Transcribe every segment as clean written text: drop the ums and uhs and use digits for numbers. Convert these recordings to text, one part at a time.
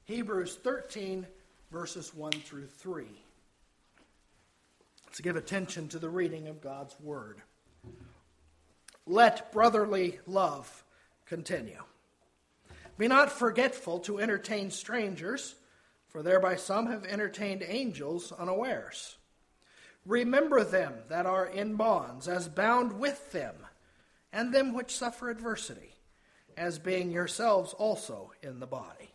Hebrews 13, verses 1 through 3. Let's give attention to the reading of God's Word. Let brotherly love continue. Be not forgetful to entertain strangers, for thereby some have entertained angels unawares. Remember them that are in bonds, as bound with them, and them which suffer adversity, as being yourselves also in the body.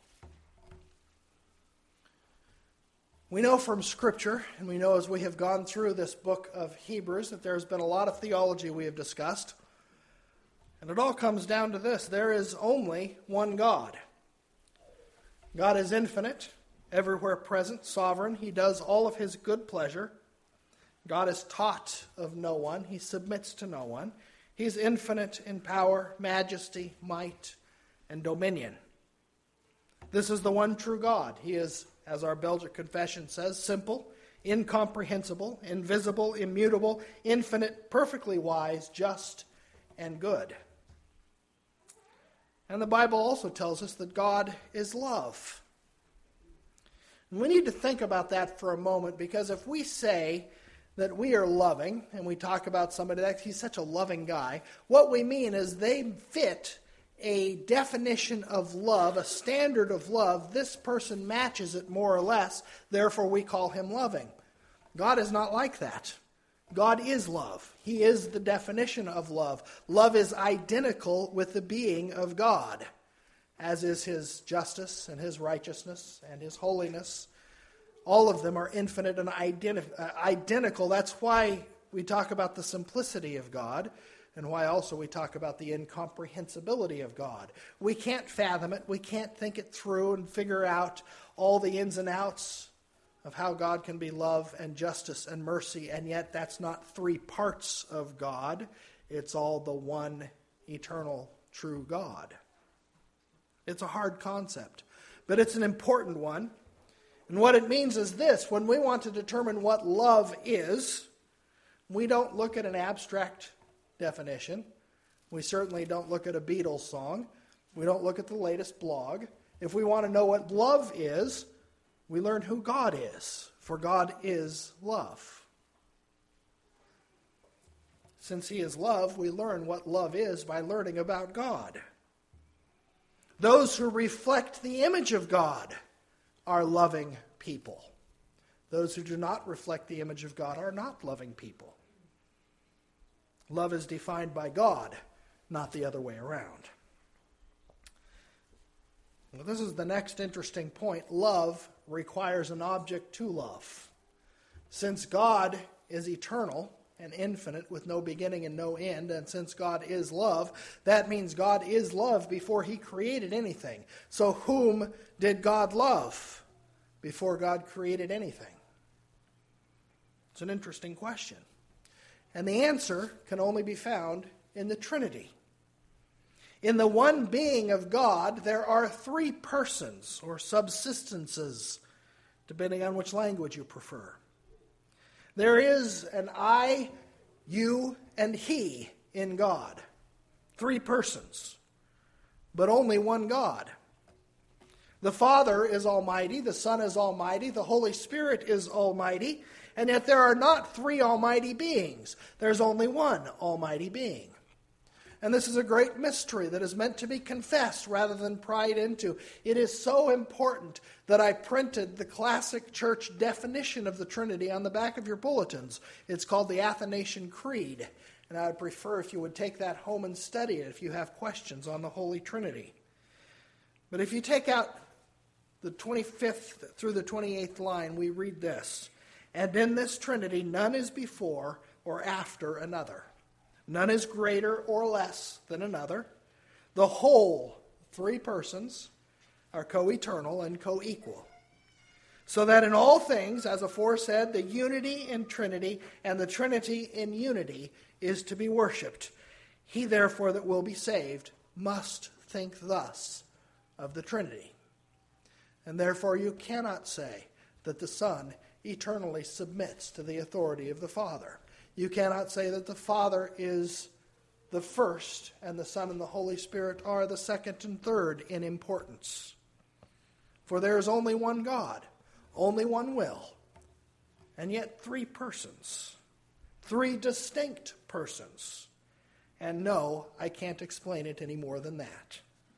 We know from Scripture, and we know as we have gone through this book of Hebrews, that there has been a lot of theology we have discussed. And it all comes down to this: there is only one God. God is infinite, everywhere present, sovereign. He does all of his good pleasure. God is taught of no one. He submits to no one. He's infinite in power, majesty, might, and dominion. This is the one true God. He is, as our Belgic Confession says, simple, incomprehensible, invisible, immutable, infinite, perfectly wise, just, and good. And the Bible also tells us that God is love. And we need to think about that for a moment, because if we say that we are loving, and we talk about somebody that he's such a loving guy, what we mean is they fit a definition of love, a standard of love. This person matches it more or less, therefore we call him loving. God is not like that. God is love. He is the definition of love. Love is identical with the being of God, as is his justice and his righteousness and his holiness. All of them are infinite and identical. That's why we talk about the simplicity of God, and why also we talk about the incomprehensibility of God. We can't fathom it. We can't think it through and figure out all the ins and outs of how God can be love and justice and mercy, and yet that's not three parts of God. It's all the one eternal true God. It's a hard concept, but it's an important one. And what it means is this: when we want to determine what love is, we don't look at an abstract definition. We certainly don't look at a Beatles song. We don't look at the latest blog. If we want to know what love is, we learn who God is, for God is love. Since he is love, we learn what love is by learning about God. Those who reflect the image of God are loving people. Those who do not reflect the image of God are not loving people. Love is defined by God, not the other way around. Well, this is the next interesting point. Love requires an object to love. Since God is eternal and infinite with no beginning and no end, and since God is love, that means God is love before he created anything. So whom did God love before God created anything? It's an interesting question. And the answer can only be found in the Trinity. In the one being of God, there are three persons or subsistences, depending on which language you prefer. There is an I, you, and he in God. Three persons, but only one God. The Father is almighty, the Son is almighty, the Holy Spirit is almighty, and yet there are not three almighty beings. There's only one almighty being. And this is a great mystery that is meant to be confessed rather than pried into. It is so important that I printed the classic church definition of the Trinity on the back of your bulletins. It's called the Athanasian Creed. And I would prefer if you would take that home and study it if you have questions on the Holy Trinity. But if you take out the 25th through the 28th line, we read this: "And in this Trinity none is before or after another. None is greater or less than another. The whole, three persons, are co-eternal and co-equal. So that in all things, as aforesaid, the unity in Trinity and the Trinity in unity is to be worshipped. He therefore that will be saved must think thus of the Trinity. And therefore you cannot say that the Son eternally submits to the authority of the Father. You cannot say that the Father is the first and the Son and the Holy Spirit are the second and third in importance. For there is only one God, only one will, and yet three persons, three distinct persons. And no, I can't explain it any more than that.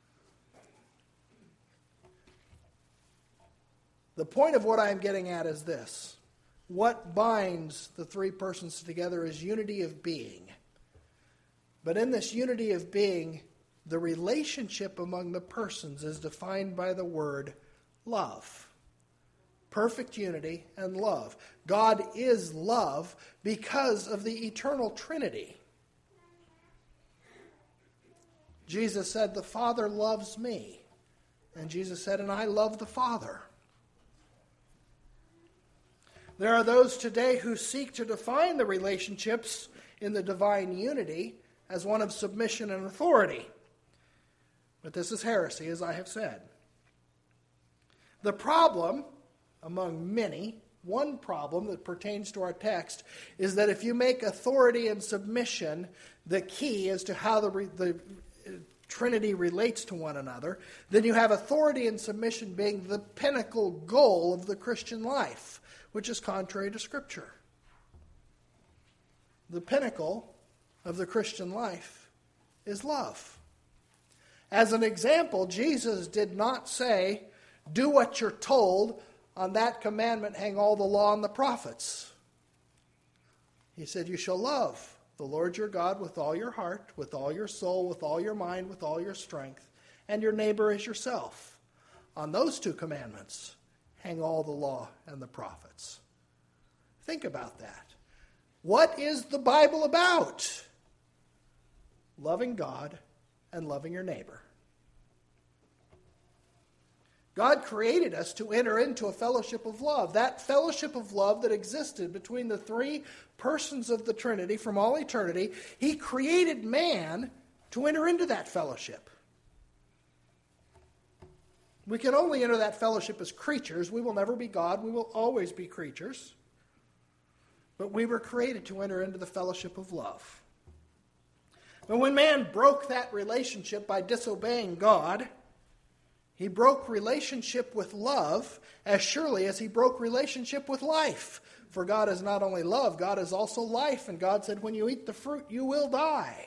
The point of what I'm getting at is this. What binds the three persons together is unity of being. But in this unity of being, the relationship among the persons is defined by the word love. Perfect unity and love. God is love because of the eternal Trinity. Jesus said, "The Father loves me." And Jesus said, "And I love the Father." There are those today who seek to define the relationships in the divine unity as one of submission and authority. But this is heresy, as I have said. The problem, among many, one problem that pertains to our text, is that if you make authority and submission the key as to how the Trinity relates to one another, then you have authority and submission being the pinnacle goal of the Christian life, which is contrary to Scripture. The pinnacle of the Christian life is love. As an example, Jesus did not say, "Do what you're told, on that commandment hang all the law and the prophets." He said, "You shall love the Lord your God with all your heart, with all your soul, with all your mind, with all your strength, and your neighbor as yourself. On those two commandments hang all the law and the prophets." Think about that. What is the Bible about? Loving God and loving your neighbor. God created us to enter into a fellowship of love. That fellowship of love that existed between the three persons of the Trinity from all eternity, He created man to enter into that fellowship. We can only enter that fellowship as creatures. We will never be God. We will always be creatures. But we were created to enter into the fellowship of love. But when man broke that relationship by disobeying God, he broke relationship with love as surely as he broke relationship with life. For God is not only love, God is also life. And God said, when you eat the fruit, you will die.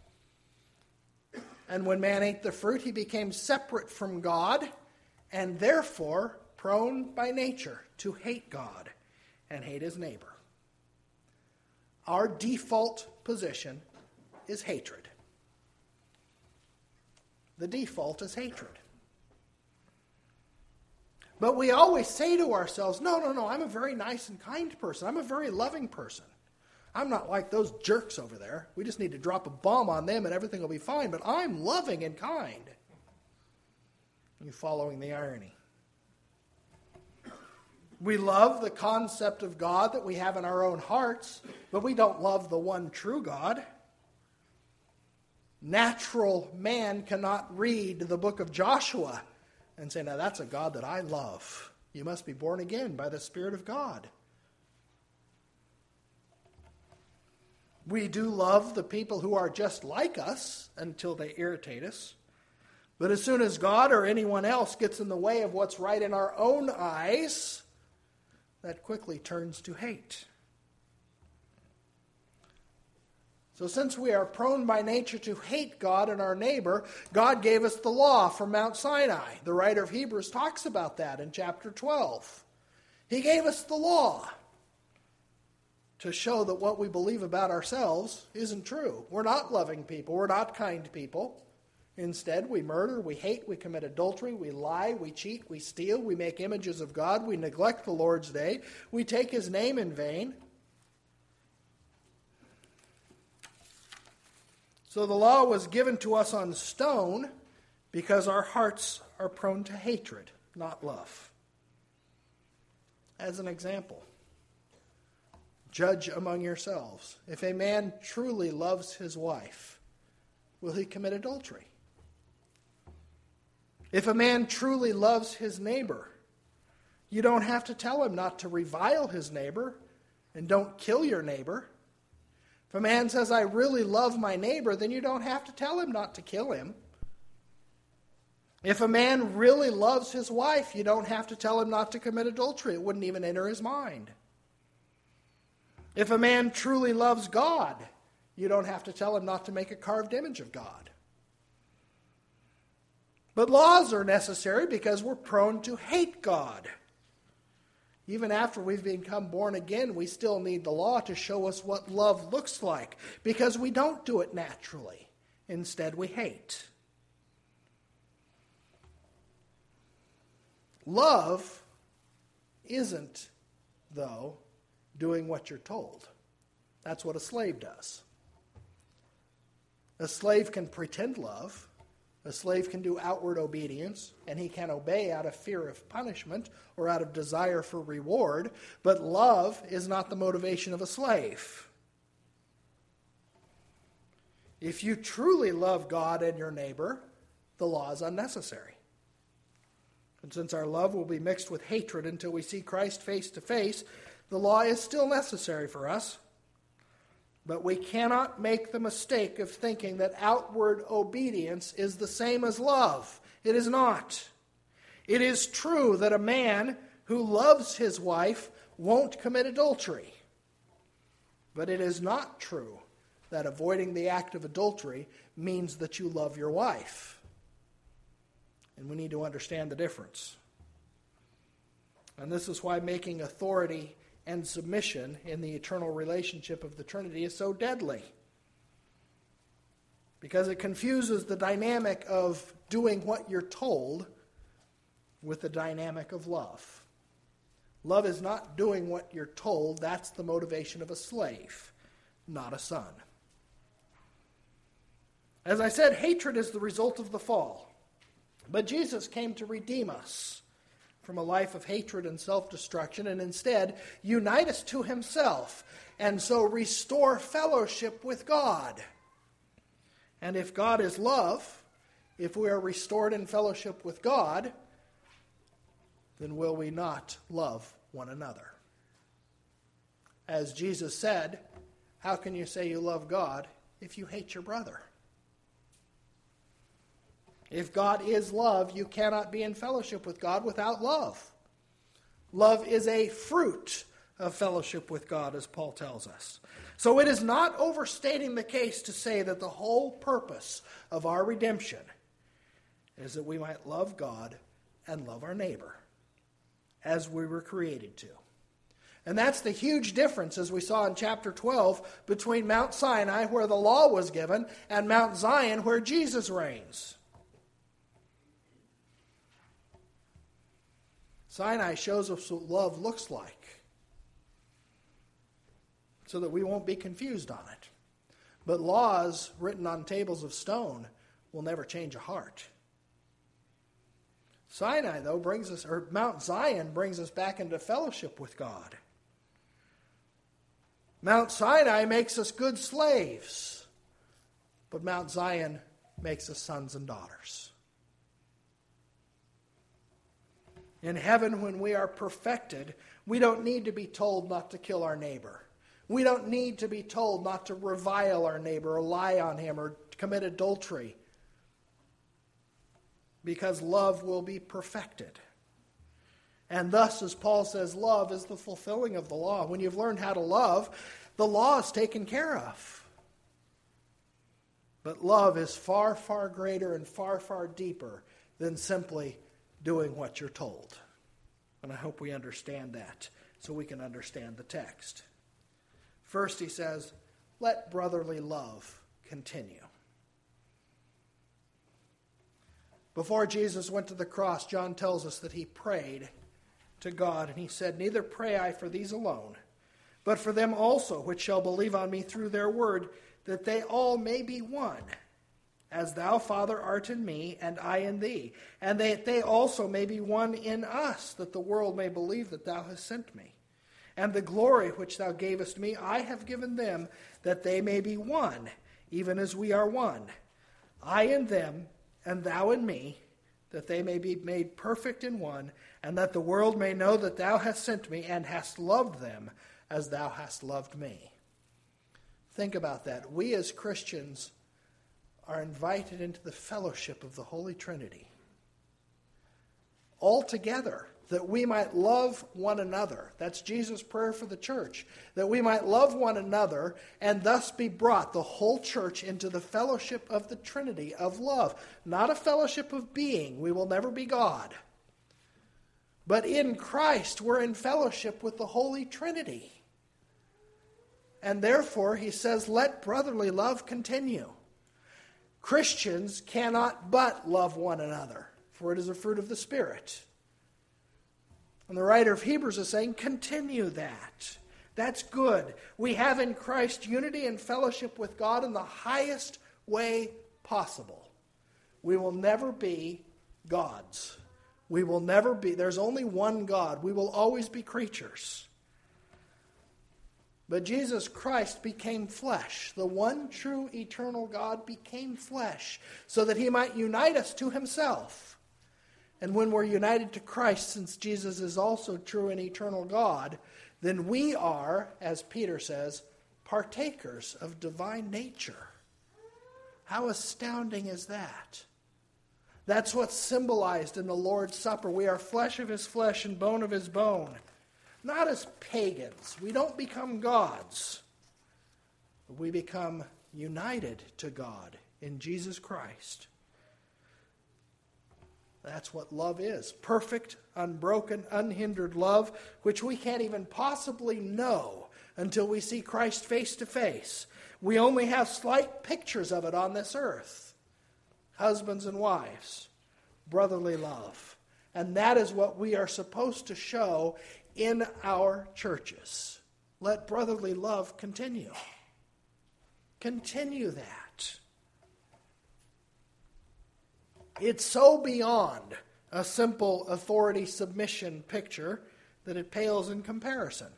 And when man ate the fruit, he became separate from God and therefore prone by nature to hate God and hate his neighbor. Our default position is hatred. The default is hatred. But we always say to ourselves, no, I'm a very nice and kind person. I'm a very loving person. I'm not like those jerks over there. We just need to drop a bomb on them and everything will be fine. But I'm loving and kind. Are you following the irony? We love the concept of God that we have in our own hearts, but we don't love the one true God. Natural man cannot read the book of Joshua and say, now that's a God that I love. You must be born again by the Spirit of God. We do love the people who are just like us until they irritate us. But as soon as God or anyone else gets in the way of what's right in our own eyes, that quickly turns to hate. So since we are prone by nature to hate God and our neighbor, God gave us the law from Mount Sinai. The writer of Hebrews talks about that in chapter 12. He gave us the law to show that what we believe about ourselves isn't true. We're not loving people. We're not kind people. Instead, we murder, we hate, we commit adultery, we lie, we cheat, we steal, we make images of God, we neglect the Lord's day, we take His name in vain. So the law was given to us on stone because our hearts are prone to hatred, not love. As an example, judge among yourselves. If a man truly loves his wife, will he commit adultery? If a man truly loves his neighbor, you don't have to tell him not to revile his neighbor and don't kill your neighbor. If a man says, I really love my neighbor, then you don't have to tell him not to kill him. If a man really loves his wife, you don't have to tell him not to commit adultery. It wouldn't even enter his mind. If a man truly loves God, you don't have to tell him not to make a carved image of God. But laws are necessary because we're prone to hate God. Even after we've become born again, we still need the law to show us what love looks like, because we don't do it naturally. Instead, we hate. Love isn't, though, doing what you're told. That's what a slave does. A slave can pretend love. A slave can do outward obedience, and he can obey out of fear of punishment or out of desire for reward, but love is not the motivation of a slave. If you truly love God and your neighbor, the law is unnecessary. And since our love will be mixed with hatred until we see Christ face to face, the law is still necessary for us. But we cannot make the mistake of thinking that outward obedience is the same as love. It is not. It is true that a man who loves his wife won't commit adultery. But it is not true that avoiding the act of adultery means that you love your wife. And we need to understand the difference. And this is why making authority and submission in the eternal relationship of the Trinity is so deadly. Because it confuses the dynamic of doing what you're told with the dynamic of love. Love is not doing what you're told. That's the motivation of a slave, not a son. As I said, hatred is the result of the fall. But Jesus came to redeem us from a life of hatred and self-destruction, and instead unite us to himself, and so restore fellowship with God. And if God is love, if we are restored in fellowship with God, then will we not love one another? As Jesus said, how can you say you love God if you hate your brother? If God is love, you cannot be in fellowship with God without love. Love is a fruit of fellowship with God, as Paul tells us. So it is not overstating the case to say that the whole purpose of our redemption is that we might love God and love our neighbor as we were created to. And that's the huge difference, as we saw in chapter 12, between Mount Sinai, where the law was given, and Mount Zion, where Jesus reigns. Sinai shows us what love looks like, so that we won't be confused on it. But laws written on tables of stone will never change a heart. Sinai, though, Mount Zion brings us back into fellowship with God. Mount Sinai makes us good slaves, but Mount Zion makes us sons and daughters. In heaven, when we are perfected, we don't need to be told not to kill our neighbor. We don't need to be told not to revile our neighbor or lie on him or commit adultery, because love will be perfected. And thus, as Paul says, love is the fulfilling of the law. When you've learned how to love, the law is taken care of. But love is far, far greater and far, far deeper than simply doing what you're told. And I hope we understand that so we can understand the text. First, he says, let brotherly love continue. Before Jesus went to the cross, John tells us that he prayed to God, and he said, neither pray I for these alone, but for them also which shall believe on me through their word, that they all may be one, as thou, Father, art in me, and I in thee, and that they also may be one in us, that the world may believe that thou hast sent me. And the glory which thou gavest me, I have given them, that they may be one, even as we are one. I in them, and thou in me, that they may be made perfect in one, and that the world may know that thou hast sent me, and hast loved them as thou hast loved me. Think about that. We as Christians are invited into the fellowship of the Holy Trinity. altogether, that we might love one another. That's Jesus' prayer for the church. That we might love one another and thus be brought, the whole church, into the fellowship of the Trinity of love. Not a fellowship of being. We will never be God. But in Christ, we're in fellowship with the Holy Trinity. And therefore, he says, let brotherly love continue. Christians cannot but love one another, for it is a fruit of the Spirit. And the writer of Hebrews is saying, continue that. That's good. We have in Christ unity and fellowship with God in the highest way possible. We will never be gods. We will never be. There's only one God. We will always be creatures. But Jesus Christ became flesh. The one true eternal God became flesh so that he might unite us to himself. And when we're united to Christ, since Jesus is also true and eternal God, then we are, as Peter says, partakers of divine nature. How astounding is that? That's what's symbolized in the Lord's Supper. We are flesh of his flesh and bone of his bone. Not as pagans. We don't become gods. We become united to God in Jesus Christ. That's what love is. Perfect, unbroken, unhindered love, which we can't even possibly know until we see Christ face to face. We only have slight pictures of it on this earth. Husbands and wives, brotherly love. And that is what we are supposed to show in our churches. Let brotherly love continue. Continue that. It's so beyond a simple authority submission picture that it pales in comparison.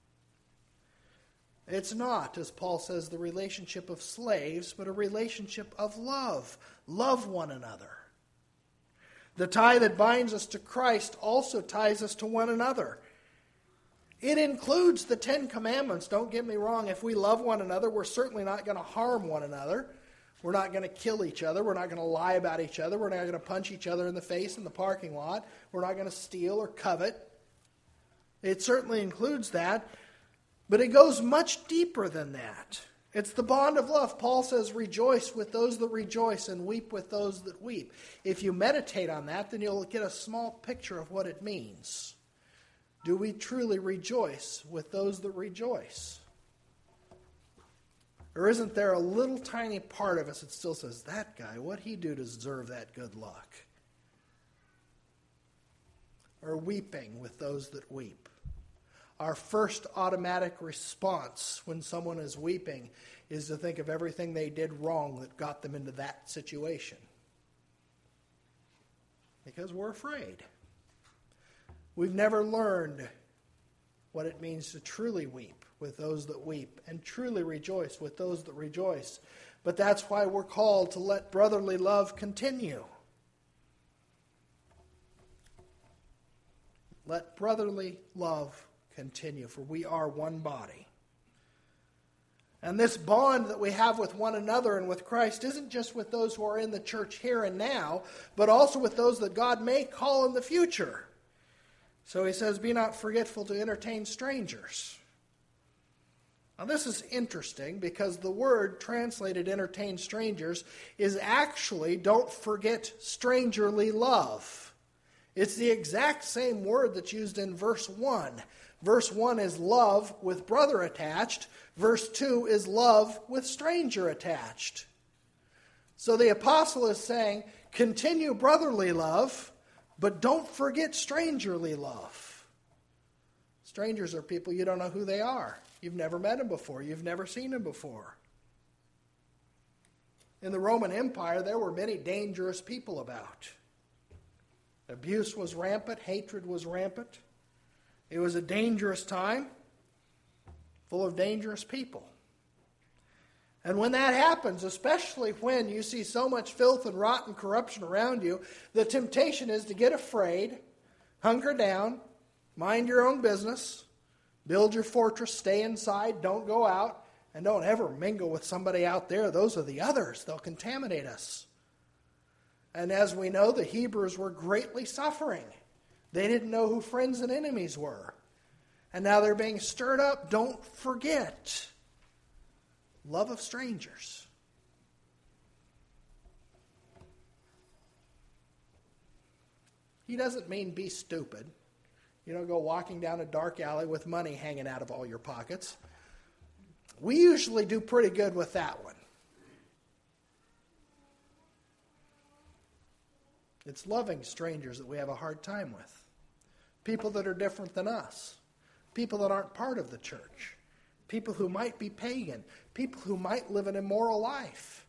It's not, as Paul says, the relationship of slaves, but a relationship of love. Love one another. The tie that binds us to Christ also ties us to one another. It includes the 10 Commandments. Don't get me wrong. If we love one another, we're certainly not going to harm one another. We're not going to kill each other. We're not going to lie about each other. We're not going to punch each other in the face in the parking lot. We're not going to steal or covet. It certainly includes that. But it goes much deeper than that. It's the bond of love. Paul says, rejoice with those that rejoice and weep with those that weep. If you meditate on that, then you'll get a small picture of what it means. Do we truly rejoice with those that rejoice? Or isn't there a little tiny part of us that still says, that guy, what'd he do to deserve that good luck? Or weeping with those that weep. Our first automatic response when someone is weeping is to think of everything they did wrong that got them into that situation. Because we're afraid. We've never learned what it means to truly weep with those that weep and truly rejoice with those that rejoice. But that's why we're called to let brotherly love continue. Let brotherly love continue, for we are one body. And this bond that we have with one another and with Christ isn't just with those who are in the church here and now, but also with those that God may call in the future. So he says, be not forgetful to entertain strangers. Now this is interesting because the word translated entertain strangers is actually don't forget strangerly love. It's the exact same word that's used in verse 1. Verse 1 is love with brother attached. Verse 2 is love with stranger attached. So the apostle is saying, continue brotherly love, but don't forget strangerly love. Strangers are people you don't know who they are. You've never met them before. You've never seen them before. In the Roman Empire, there were many dangerous people about. Abuse was rampant. Hatred was rampant. It was a dangerous time, full of dangerous people. And when that happens, especially when you see so much filth and rot and corruption around you, the temptation is to get afraid, hunker down, mind your own business, build your fortress, stay inside, don't go out, and don't ever mingle with somebody out there. Those are the others. They'll contaminate us. And as we know, the Hebrews were greatly suffering They didn't know who friends and enemies were. And now they're being stirred up. Don't forget. Love of strangers. He doesn't mean be stupid. You don't go walking down a dark alley with money hanging out of all your pockets. We usually do pretty good with that one. It's loving strangers that we have a hard time with. People that are different than us. People that aren't part of the church. People who might be pagan. People who might live an immoral life.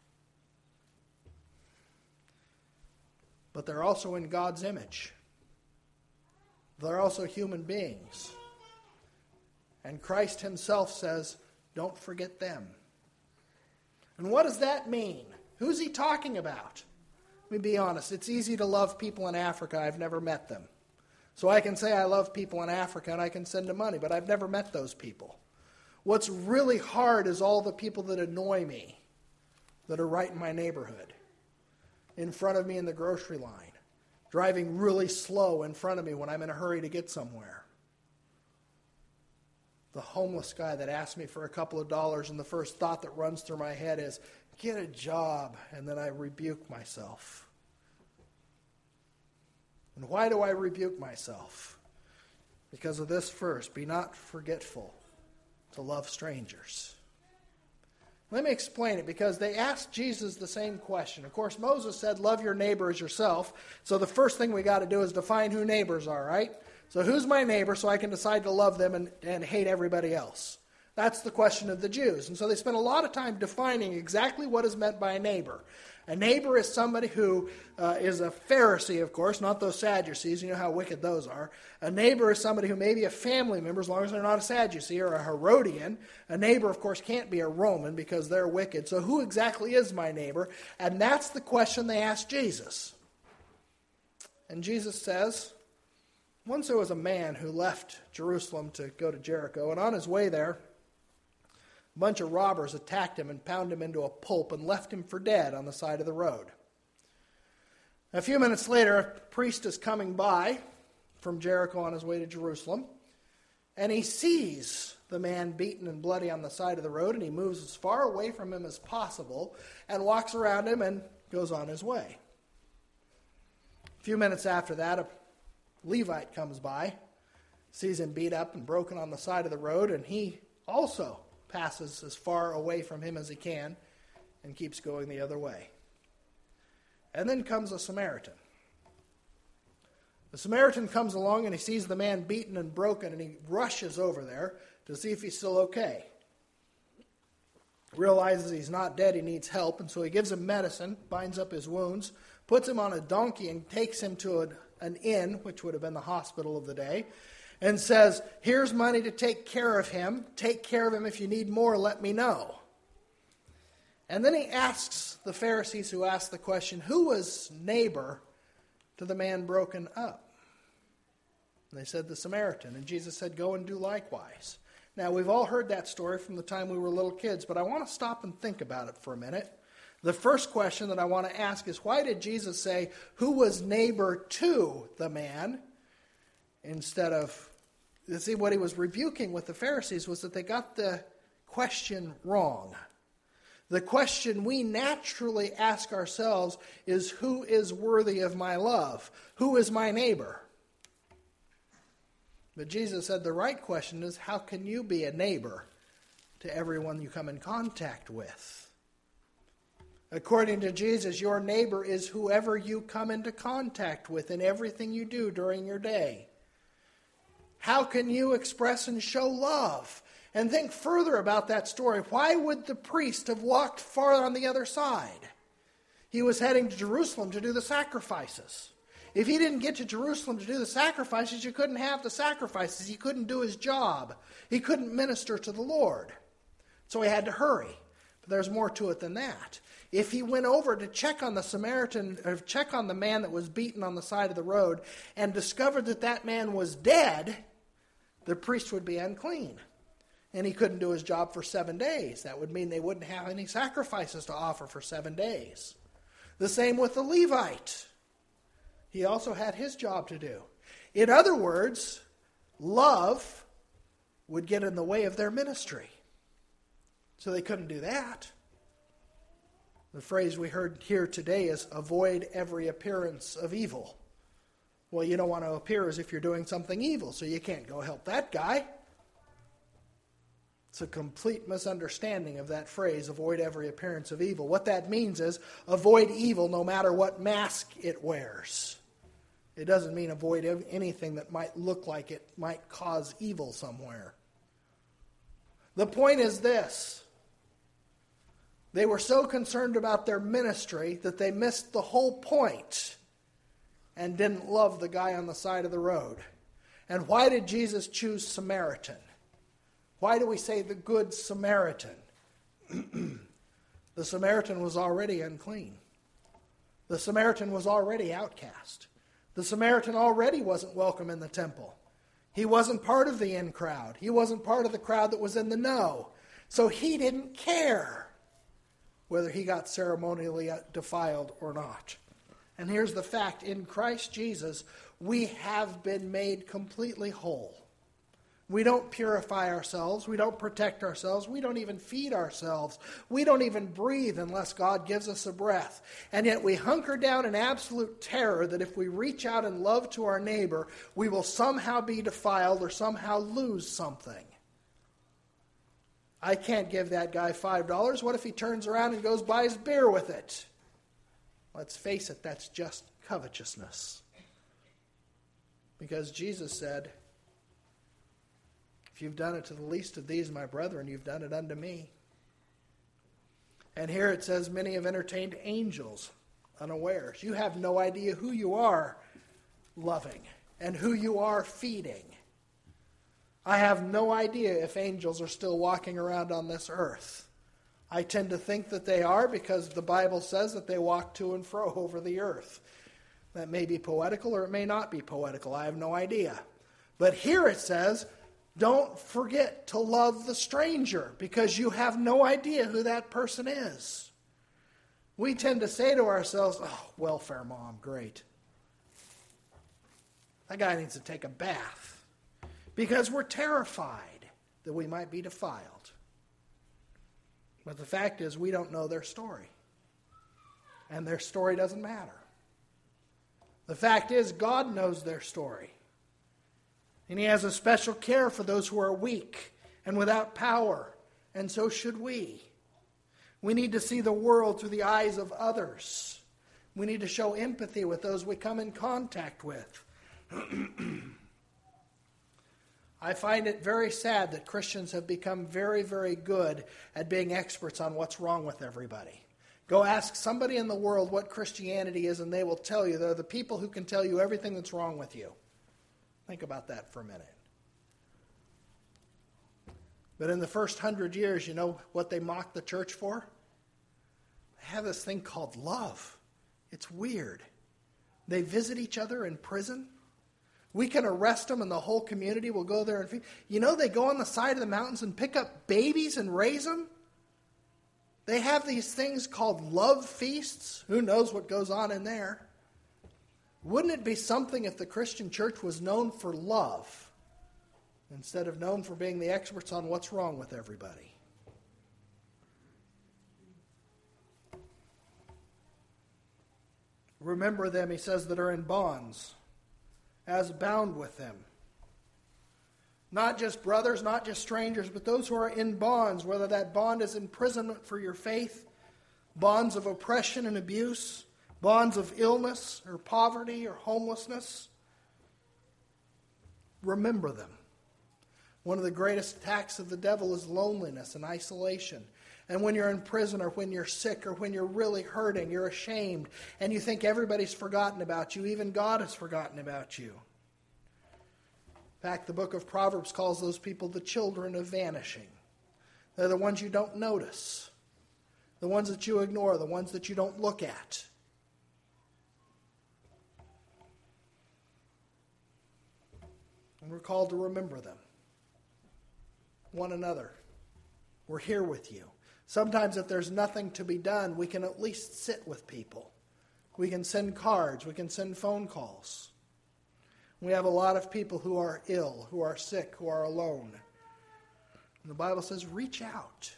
But they're also in God's image. They're also human beings. And Christ himself says, don't forget them. And what does that mean? Who's he talking about? Let me be honest. It's easy to love people in Africa. I've never met them. So I can say I love people in Africa and I can send them money, but I've never met those people. What's really hard is all the people that annoy me, that are right in my neighborhood, in front of me in the grocery line, driving really slow in front of me when I'm in a hurry to get somewhere. The homeless guy that asked me for a couple of dollars, and the first thought that runs through my head is, get a job, and then I rebuke myself. And why do I rebuke myself? Because of this verse, be not forgetful to love strangers. Let me explain it, because they asked Jesus the same question. Of course, Moses said, love your neighbor as yourself. So the first thing we got to do is define who neighbors are, right? So who's my neighbor so I can decide to love them and hate everybody else? That's the question of the Jews. And so they spent a lot of time defining exactly what is meant by a neighbor. A neighbor is somebody who is a Pharisee, of course, not those Sadducees. You know how wicked those are. A neighbor is somebody who may be a family member, as long as they're not a Sadducee or a Herodian. A neighbor, of course, can't be a Roman because they're wicked. So who exactly is my neighbor? And that's the question they asked Jesus. And Jesus says, once there was a man who left Jerusalem to go to Jericho, and on his way there, a bunch of robbers attacked him and pounded him into a pulp and left him for dead on the side of the road. A few minutes later, a priest is coming by from Jericho on his way to Jerusalem, and he sees the man beaten and bloody on the side of the road, and he moves as far away from him as possible and walks around him and goes on his way. A few minutes after that, a Levite comes by, sees him beat up and broken on the side of the road, and he also passes as far away from him as he can and keeps going the other way. And then comes a Samaritan. The Samaritan comes along and he sees the man beaten and broken, and he rushes over there to see if he's still okay. Realizes he's not dead, he needs help, and so he gives him medicine, binds up his wounds, puts him on a donkey and takes him to an inn, which would have been the hospital of the day, and says, here's money to take care of him. Take care of him. If you need more, let me know. And then he asks the Pharisees who asked the question, who was neighbor to the man broken up? And they said, the Samaritan. And Jesus said, go and do likewise. Now, we've all heard that story from the time we were little kids, but I want to stop and think about it for a minute. The first question that I want to ask is, why did Jesus say, who was neighbor to the man, instead of, you see, what he was rebuking with the Pharisees was that they got the question wrong. The question we naturally ask ourselves is, who is worthy of my love? Who is my neighbor? But Jesus said the right question is, how can you be a neighbor to everyone you come in contact with? According to Jesus, your neighbor is whoever you come into contact with in everything you do during your day. How can you express and show love? And think further about that story. Why would the priest have walked far on the other side? He was heading to Jerusalem to do the sacrifices. If he didn't get to Jerusalem to do the sacrifices, you couldn't have the sacrifices. He couldn't do his job. He couldn't minister to the Lord. So he had to hurry. But there's more to it than that. If he went over to check on the Samaritan, or check on the man that was beaten on the side of the road, and discovered that that man was dead, the priest would be unclean. And he couldn't do his job for 7 days. That would mean they wouldn't have any sacrifices to offer for 7 days. The same with the Levite. He also had his job to do. In other words, love would get in the way of their ministry. So they couldn't do that. The phrase we heard here today is avoid every appearance of evil. Well, you don't want to appear as if you're doing something evil, so you can't go help that guy. It's a complete misunderstanding of that phrase, avoid every appearance of evil. What that means is avoid evil no matter what mask it wears. It doesn't mean avoid anything that might look like it might cause evil somewhere. The point is this. They were so concerned about their ministry that they missed the whole point and didn't love the guy on the side of the road. And why did Jesus choose Samaritan? Why do we say the Good Samaritan? The Samaritan was already unclean. The Samaritan was already outcast. The Samaritan already wasn't welcome in the temple. He wasn't part of the in crowd. He wasn't part of the crowd that was in the know. So he didn't care whether he got ceremonially defiled or not. And here's the fact. In Christ Jesus, we have been made completely whole. We don't purify ourselves. We don't protect ourselves. We don't even feed ourselves. We don't even breathe unless God gives us a breath. And yet we hunker down in absolute terror that if we reach out in love to our neighbor, we will somehow be defiled or somehow lose something. I can't give that guy $5. What if he turns around and goes buys beer with it? Let's face it, that's just covetousness. Because Jesus said, if you've done it to the least of these, my brethren, you've done it unto me. And here it says, many have entertained angels unawares. You have no idea who you are loving and who you are feeding. I have no idea if angels are still walking around on this earth. I tend to think that they are because the Bible says that they walk to and fro over the earth. That may be poetical or it may not be poetical. I have no idea. But here it says, don't forget to love the stranger because you have no idea who that person is. We tend to say to ourselves, oh, welfare mom, great. That guy needs to take a bath because we're terrified that we might be defiled. But the fact is we don't know their story. And their story doesn't matter. The fact is God knows their story. And he has a special care for those who are weak and without power. And so should we. We need to see the world through the eyes of others. We need to show empathy with those we come in contact with. I find it very sad that Christians have become very, very good at being experts on what's wrong with everybody. Go ask somebody in the world what Christianity is, and they will tell you. They're the people who can tell you everything that's wrong with you. Think about that for a minute. But in the first 100 years, you know what they mocked the church for? They have this thing called love. It's weird. They visit each other in prison. We can arrest them and the whole community will go there and feed. You know, they go on the side of the mountains and pick up babies and raise them. They have these things called love feasts. Who knows what goes on in there? Wouldn't it be something if the Christian church was known for love instead of known for being the experts on what's wrong with everybody? Remember them, he says, that are in bonds, as bound with them. Not just brothers, not just strangers, but those who are in bonds, whether that bond is imprisonment for your faith, bonds of oppression and abuse, bonds of illness or poverty or homelessness. Remember them. One of the greatest attacks of the devil is loneliness and isolation. And when you're in prison or when you're sick or when you're really hurting, you're ashamed, and you think everybody's forgotten about you, even God has forgotten about you. In fact, the book of Proverbs calls those people the children of vanishing. They're the ones you don't notice, the ones that you ignore, the ones that you don't look at. And we're called to remember them. One another. We're here with you. Sometimes if there's nothing to be done, we can at least sit with people. We can send cards. We can send phone calls. We have a lot of people who are ill, who are sick, who are alone. And the Bible says, reach out.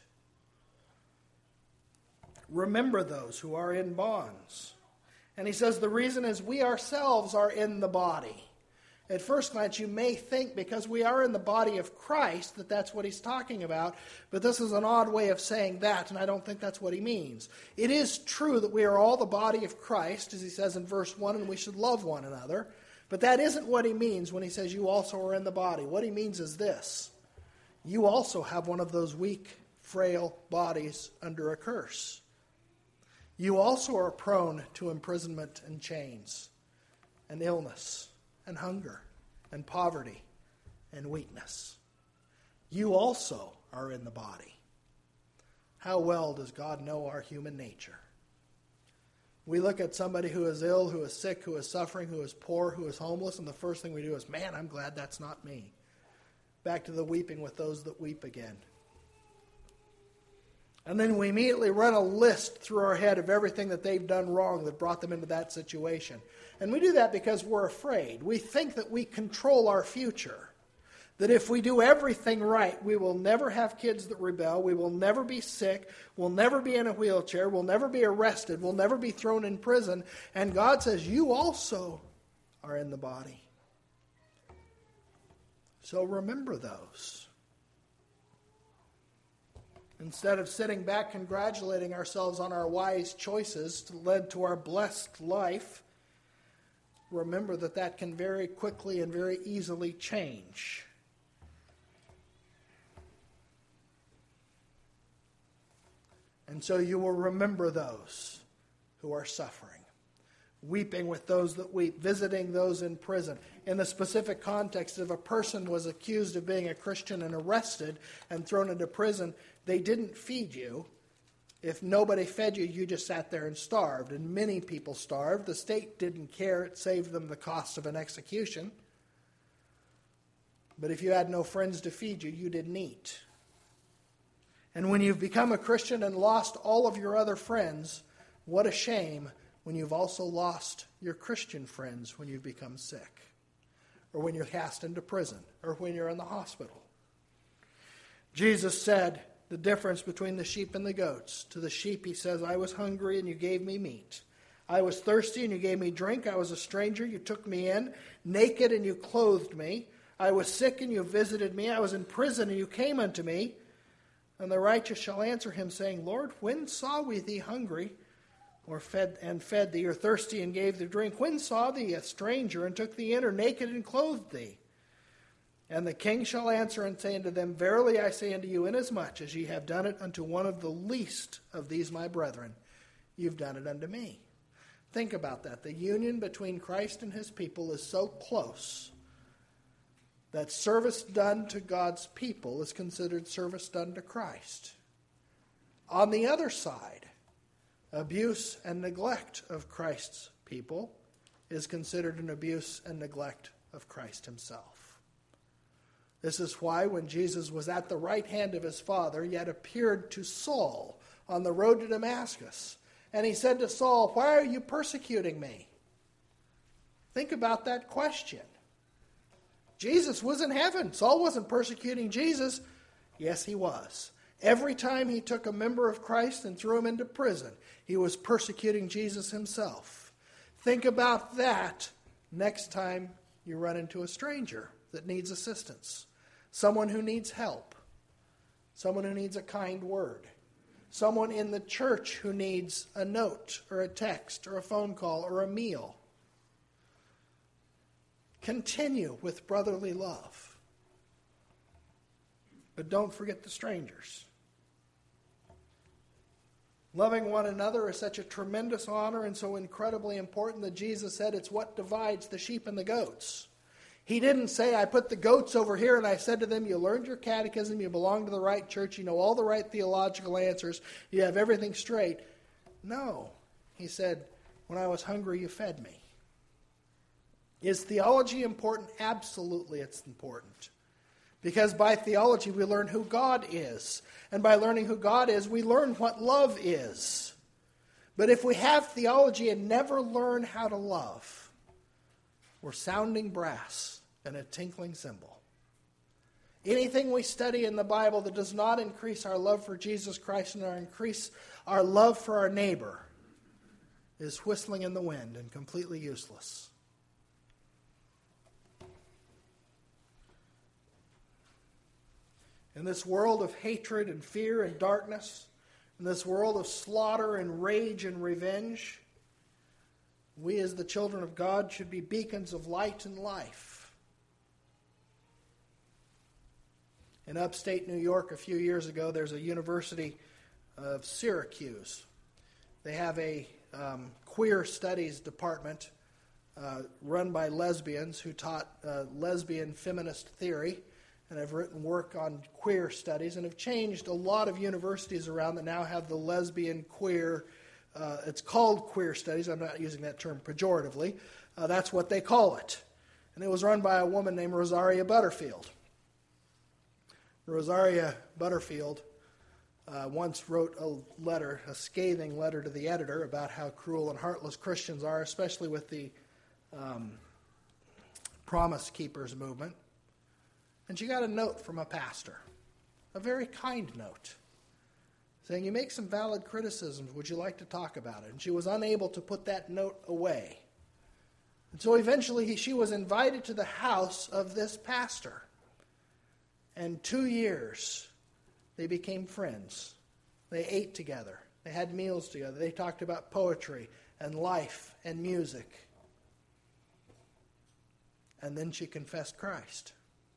Remember those who are in bonds. And he says the reason is we ourselves are in the body. At first glance, you may think because we are in the body of Christ that that's what he's talking about, but this is an odd way of saying that, and I don't think that's what he means. It is true that we are all the body of Christ, as he says in verse 1, and we should love one another, but that isn't what he means when he says you also are in the body. What he means is this: you also have one of those weak, frail bodies under a curse. You also are prone to imprisonment and chains and illness and hunger, and poverty, and weakness. You also are in the body. How well does God know our human nature? We look at somebody who is ill, who is sick, who is suffering, who is poor, who is homeless, and the first thing we do is, man, I'm glad that's not me. Back to the weeping with those that weep again. And then we immediately run a list through our head of everything that they've done wrong that brought them into that situation. And we do that because we're afraid. We think that we control our future. That if we do everything right, we will never have kids that rebel, we will never be sick, we'll never be in a wheelchair, we'll never be arrested, we'll never be thrown in prison. And God says, you also are in the body. So remember those. Instead of sitting back congratulating ourselves on our wise choices that led to our blessed life, remember that that can very quickly and very easily change. And so you will remember those who are suffering, weeping with those that weep, visiting those in prison. In the specific context, if a person was accused of being a Christian and arrested and thrown into prison, they didn't feed you. If nobody fed you, you just sat there and starved. And many people starved. The state didn't care. It saved them the cost of an execution. But if you had no friends to feed you, you didn't eat. And when you've become a Christian and lost all of your other friends, what a shame when you've also lost your Christian friends when you've become sick, or when you're cast into prison, or when you're in the hospital. Jesus said the difference between the sheep and the goats. To the sheep he says, I was hungry and you gave me meat. I was thirsty and you gave me drink. I was a stranger, you took me in. Naked and you clothed me. I was sick and you visited me. I was in prison and you came unto me. And the righteous shall answer him, saying, Lord, when saw we thee hungry, or fed thee, or thirsty and gave thee drink? When saw thee a stranger and took thee in, or naked and clothed thee? And the king shall answer and say unto them, Verily I say unto you, inasmuch as ye have done it unto one of the least of these my brethren, you've done it unto me. Think about that. The union between Christ and his people is so close that service done to God's people is considered service done to Christ. On the other side, abuse and neglect of Christ's people is considered an abuse and neglect of Christ himself. This is why when Jesus was at the right hand of his Father, yet appeared to Saul on the road to Damascus, and he said to Saul, Why are you persecuting me? Think about that question. Jesus was in heaven. Saul wasn't persecuting Jesus. Yes, he was. Every time he took a member of Christ and threw him into prison, he was persecuting Jesus himself. Think about that next time you run into a stranger that needs assistance, someone who needs help, someone who needs a kind word, someone in the church who needs a note or a text or a phone call or a meal. Continue with brotherly love. But don't forget the strangers. Loving one another is such a tremendous honor and so incredibly important that Jesus said it's what divides the sheep and the goats. He didn't say, I put the goats over here and I said to them, you learned your catechism, you belong to the right church, you know all the right theological answers, you have everything straight. No. He said, when I was hungry, you fed me. Is theology important? Absolutely it's important. Because by theology we learn who God is. And by learning who God is, we learn what love is. But if we have theology and never learn how to love, We're sounding brass and a tinkling cymbal. Anything we study in the Bible that does not increase our love for Jesus Christ and increase our love for our neighbor is whistling in the wind and completely useless. In this world of hatred and fear and darkness, in this world of slaughter and rage and revenge, we as the children of God should be beacons of light and life. In upstate New York a few years ago, there's a University of Syracuse. They have a queer studies department run by lesbians who taught lesbian feminist theory and have written work on queer studies and have changed a lot of universities around that now have the lesbian queer, it's called queer studies. I'm not using that term pejoratively. That's what they call it. And it was run by a woman named Rosaria Butterfield. Rosaria Butterfield once wrote a scathing letter to the editor about how cruel and heartless Christians are, especially with the Promise Keepers movement. And she got a note from a pastor, a very kind note, saying, "You make some valid criticisms. Would you like to talk about it?" And she was unable to put that note away. And so eventually she was invited to the house of this pastor. And 2 years, they became friends. They ate together. They had meals together. They talked about poetry and life and music. And then she confessed Christ.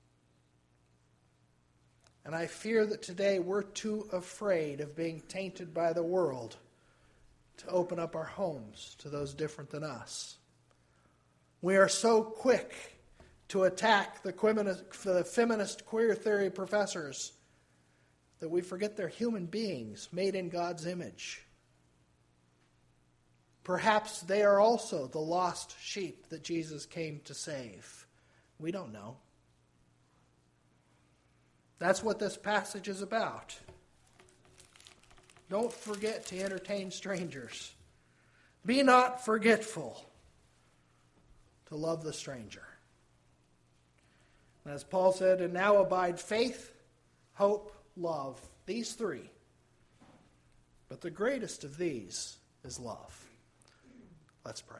And I fear that today we're too afraid of being tainted by the world to open up our homes to those different than us. We are so quick to attack the feminist queer theory professors that we forget they're human beings made in God's image. Perhaps they are also the lost sheep that Jesus came to save. We don't know. That's what this passage is about. Don't forget to entertain strangers. Be not forgetful to love the stranger. And as Paul said, and now abide faith, hope, love. These three. But the greatest of these is love. Let's pray.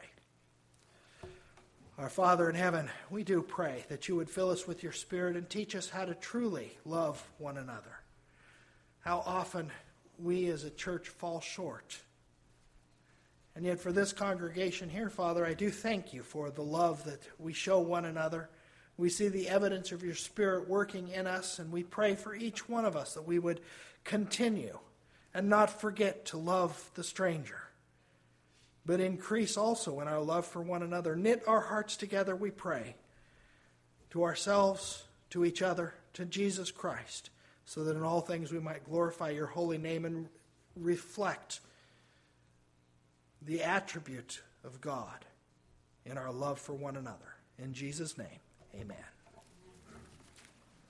Our Father in heaven, we do pray that you would fill us with your Spirit and teach us how to truly love one another. How often we as a church fall short. And yet for this congregation here, Father, I do thank you for the love that we show one another. We see the evidence of your Spirit working in us, and we pray for each one of us that we would continue and not forget to love the stranger, but increase also in our love for one another. Knit our hearts together, we pray, to ourselves, to each other, to Jesus Christ, so that in all things we might glorify your holy name and reflect the attribute of God in our love for one another. In Jesus' name, amen.